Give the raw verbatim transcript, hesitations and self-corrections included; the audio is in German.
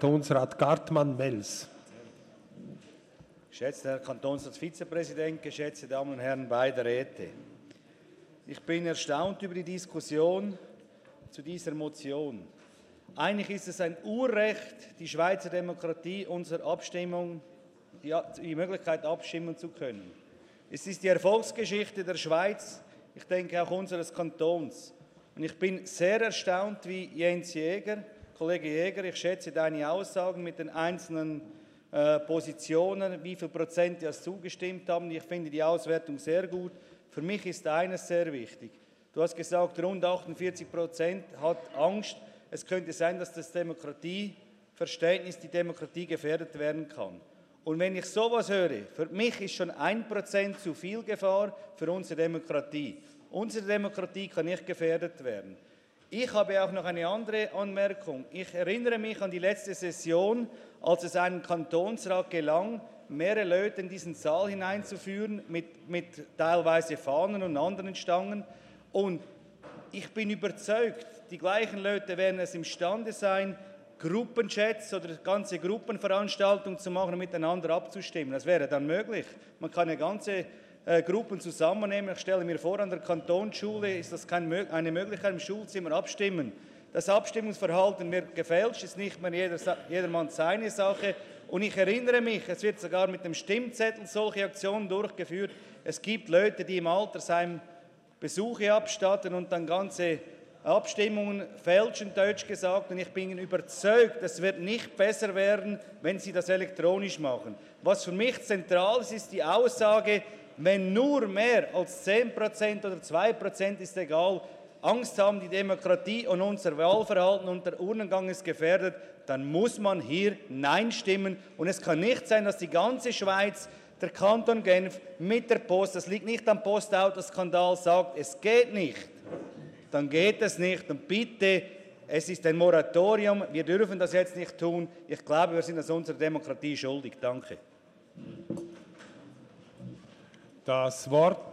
Kantonsrat Gartmann-Wels. Geschätzter Herr Kantonsratsvizepräsident, geschätzte Damen und Herren beider Räte. Ich bin erstaunt über die Diskussion zu dieser Motion. Eigentlich ist es ein Urrecht, die Schweizer Demokratie, unsere Abstimmung, die, die Möglichkeit abstimmen zu können. Es ist die Erfolgsgeschichte der Schweiz, ich denke auch unseres Kantons. Und ich bin sehr erstaunt, wie Jens Jäger, Kollege Jäger, ich schätze deine Aussagen mit den einzelnen äh, Positionen, wie viel Prozent die es zugestimmt haben. Ich finde die Auswertung sehr gut. Für mich ist eines sehr wichtig. Du hast gesagt, rund achtundvierzig Prozent hat Angst. Es könnte sein, dass das Demokratieverständnis, die Demokratie gefährdet werden kann. Und wenn ich sowas höre, für mich ist schon ein Prozent zu viel Gefahr für unsere Demokratie. Unsere Demokratie kann nicht gefährdet werden. Ich habe auch noch eine andere Anmerkung. Ich erinnere mich an die letzte Session, als es einem Kantonsrat gelang, mehrere Leute in diesen Saal hineinzuführen, mit, mit teilweise Fahnen und anderen Stangen. Und ich bin überzeugt, die gleichen Leute werden es imstande sein, Gruppenchats oder ganze Gruppenveranstaltungen zu machen und miteinander abzustimmen. Das wäre dann möglich. Man kann eine ganze äh, Gruppen zusammennehmen. Ich stelle mir vor, an der Kantonsschule ist das keine, eine Möglichkeit, im Schulzimmer abstimmen. Das Abstimmungsverhalten wird gefälscht, ist nicht mehr jeder, jedermann seine Sache. Und ich erinnere mich, es wird sogar mit dem Stimmzettel solche Aktionen durchgeführt. Es gibt Leute, die im Altersheim Besuche abstatten und dann ganze Abstimmungen fälschen, deutsch gesagt. Und ich bin überzeugt, es wird nicht besser werden, wenn Sie das elektronisch machen. Was für mich zentral ist, ist die Aussage, wenn nur mehr als zehn Prozent oder zwei Prozent ist egal, Angst haben, die Demokratie und unser Wahlverhalten und der Urnengang ist gefährdet, dann muss man hier Nein stimmen. Und es kann nicht sein, dass die ganze Schweiz, der Kanton Genf mit der Post, das liegt nicht am Postautoskandal, sagt, es geht nicht. Dann geht es nicht. Und bitte, es ist ein Moratorium, wir dürfen das jetzt nicht tun. Ich glaube, wir sind es unserer Demokratie schuldig. Danke. Das Wort